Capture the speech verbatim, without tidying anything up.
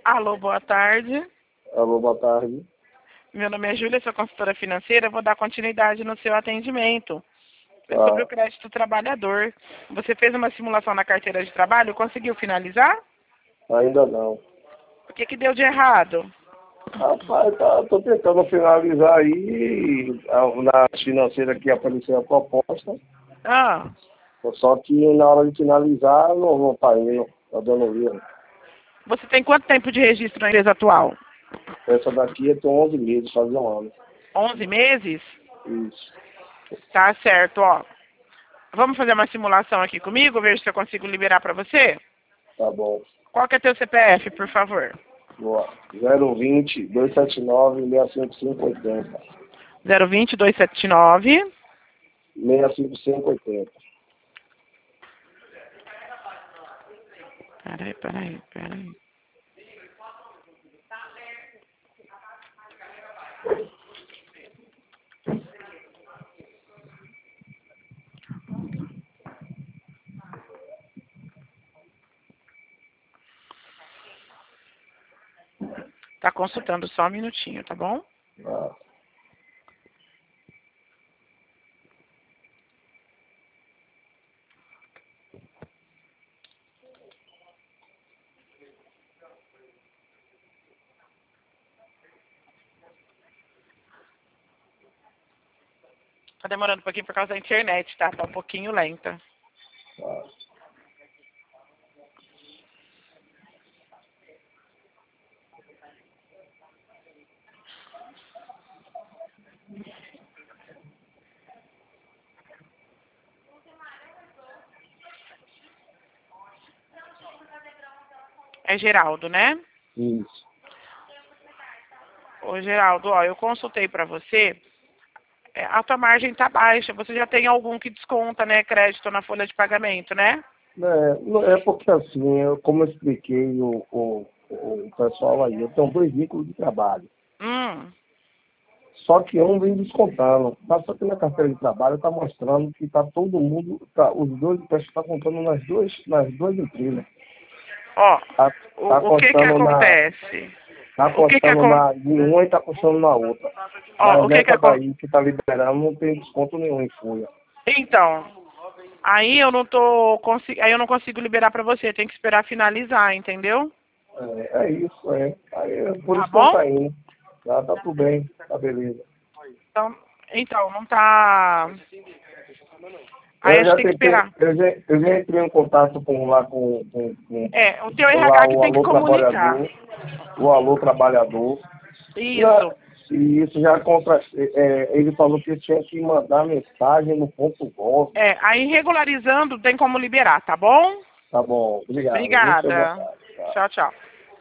Alô, boa tarde. Alô, boa tarde. Meu nome é Júlia, sou consultora financeira. Vou dar continuidade no seu atendimento. É Ah, sobre o crédito trabalhador. Você fez uma simulação na carteira de trabalho? Conseguiu finalizar? ainda não. O que, que deu de errado? Rapaz, tá, tô tentando finalizar aí. a- Na financeira que apareceu a proposta. Ah, Só que na hora de finalizar não, não tá indo. Tá dando erro. você tem quanto tempo de registro na empresa atual? Essa daqui eu tenho onze meses, fazer um ano. onze meses? Isso. Tá certo, ó. Vamos fazer uma simulação aqui comigo, ver se eu consigo liberar para você? Tá bom. Qual que é teu C P F, por favor? Boa. zero vinte, duzentos e setenta e nove, seiscentos e cinquenta e cinco, oitenta. zero vinte, duzentos e setenta e nove. seiscentos e cinquenta e cinco, oitenta. Peraí, peraí, peraí. Tá consultando só um minutinho, tá bom? Ah, Tá demorando um pouquinho por causa da internet, tá? Tá um pouquinho lenta. ah. É Geraldo, né? Isso. Ô, Geraldo, ó, eu consultei pra você. É, a tua margem tá baixa. Você já tem algum que desconta, né? Crédito na folha de pagamento, né? É, não- é porque assim, eu, como eu expliquei o, o, o pessoal aí, eu tenho dois vínculos de trabalho. Hum. Só que um vem descontando. Tá, só que na carteira de trabalho está mostrando que tá todo mundo, tá, os dois, o pessoal está contando nas duas, nas duas empresas. Ó, Tá, tá o, o que que contando na. acontece? Tá O que que contando acontece? na de uma e tá contando na outra. Ó, Mas o que que essa acontece? daí que tá liberando não tem desconto nenhum em folha. Então, aí eu não tô consi... aí eu não consigo liberar pra você. Tem que esperar finalizar, entendeu? É, é isso, é. Aí, é por Tá isso que não bom? tá indo. Tá, tá tudo bem, tá beleza. Então, então não tá. Aí a Eu gente já tem que tentei, esperar. eu já, eu já entrei em contato com lá com, com, com, É, o teu com lá R H que o tem que Alô comunicar. Trabalhador, o Alô Trabalhador. Já, Isso. e isso já contra. É, ele falou que tinha que mandar mensagem no ponto gov. É, aí regularizando tem como liberar, tá bom? Tá bom, obrigado. Muito boa Obrigada. tarde. Tá. Tchau, tchau.